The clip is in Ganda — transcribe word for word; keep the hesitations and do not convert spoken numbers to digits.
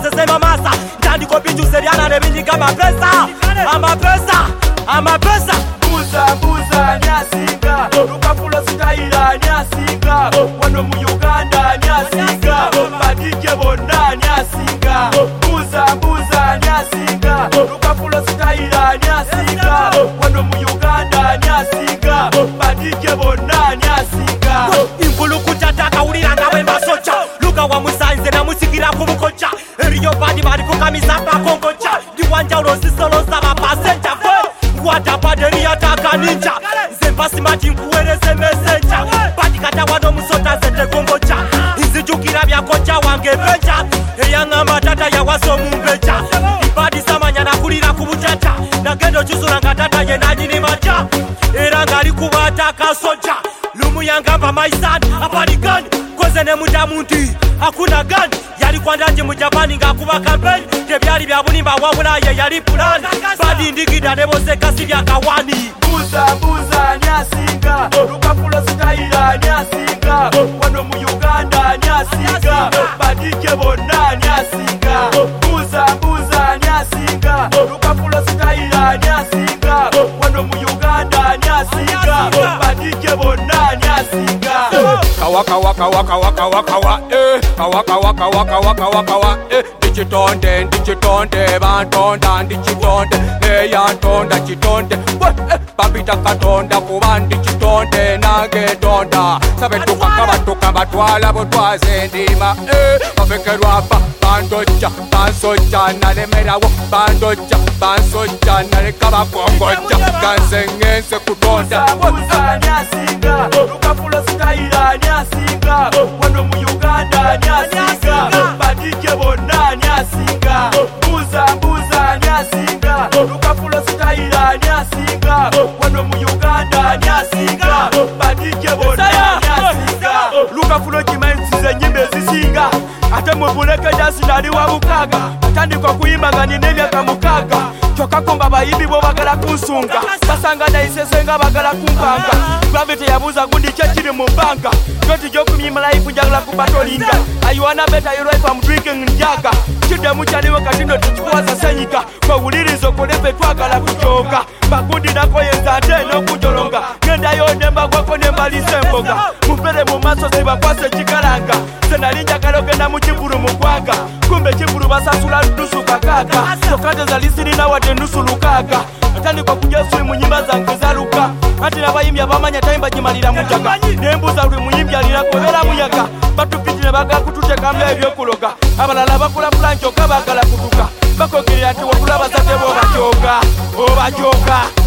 nkozese mamasa ntandiko pinjuse byana nebinyiga amapesa amapesa amapesa Buza buza nyasinga Lukafulo sitaira nyasinga Wano mu Uganda nyasinga Badike bonna nyasinga Buza buza nyasinga Lukafulo sitaira nyasinga Wano mu Uganda nyasinga Badike bonna nyasinga Inkulu kutataka ulira ngawe masocha Luka wa musanze na musikira kumukocha Eriyo badi badi kukamisa pa kongocha Diwanja urosisolo saba passenger Wata paderi ataka ninja Zembasi mati nkuwereze messenger Badi kata wano musota zete kombocha Izijukira vya kocha wange benja Eyanga matata ya waso mumbeja Ibadi samanya na kulira kubutata Na gendo chuzura ngatata yenaji ni maja Eranga alikuwa ataka soja Lumu yangamba my son Apadi gani Koze ne muja mundi Hakuna gani Yali kwa ndaji mujapani nga kuwa kampeni Tebyali vya bunimba wabula ye yali pulani Badi ndigida nebose kasi vya kawani Buza buza nyasinga Lukafulo sitaira nyasinga Wano mu Uganda nyasinga Badike bonna nyasinga Buza buza nyasinga Lukafulo sitaira nyasinga Wano mu Uganda nyasinga Badike bonna nyasinga Kawaka waka waka waka waka wa eh Kawaka waka waka waka waka wa eh Dichitonde dichitonde bantonda dichitonde eh yantonda chitonde eh babita katonda kubandi chitonde nage tonda sabe tukaka batuka batwala botwaze ndima eh babekerwa apa bandocha bansocha nalemerawo bandocha bansocha nalekaba kongocha kansengense kutonda Buza nyasinga Lukafulo sitaira nyasinga Wano mu Uganda nyasinga Badike bonna nyasinga Buza buza nyasinga Lukafulo sitaira nyasinga Wano mu Uganda nyasinga Badike bonna nyasinga Lukafulo kimanyize nyimbe zisinga Ate mubuleke jasi nali wa bukaga Atandikwa kuyimba nga nina emyaka mukaga Choka komba bayimbi bo bagala kunsunga Basanga naisese nga bagala kumpanga Gravity yabuza gundi chechiri mu banka Joti joku mima life njagala kubatolinga I wanna better your life I'm drinking njaga Chide muchaliwe katino tichikuwaza senyika Kwa ulirizo kulepe twagala kuchoka Bakundi nako yenzante no kujolonga Ngenda yone mbagwako nembali semboga Mupere mu maso ziba kwase chikaranga Senalinja kaloke na muchiburu mkwanga Kumbe chiburu basasula nusu kakaka Tokate za lisini na wate nusu lukaka Atani kwa kujesu munyimba za nkizaluka Ati na bayimbi abamanya taimba jimalira mutaka Nembuza uli munyimbi alina kwevela muyaga Batu piti ne baga kutute kambe ebyo kuloga Abalala bakula plancho kabagala kutuka Bakokiri ati wakula bazate bo bachoka O bachoka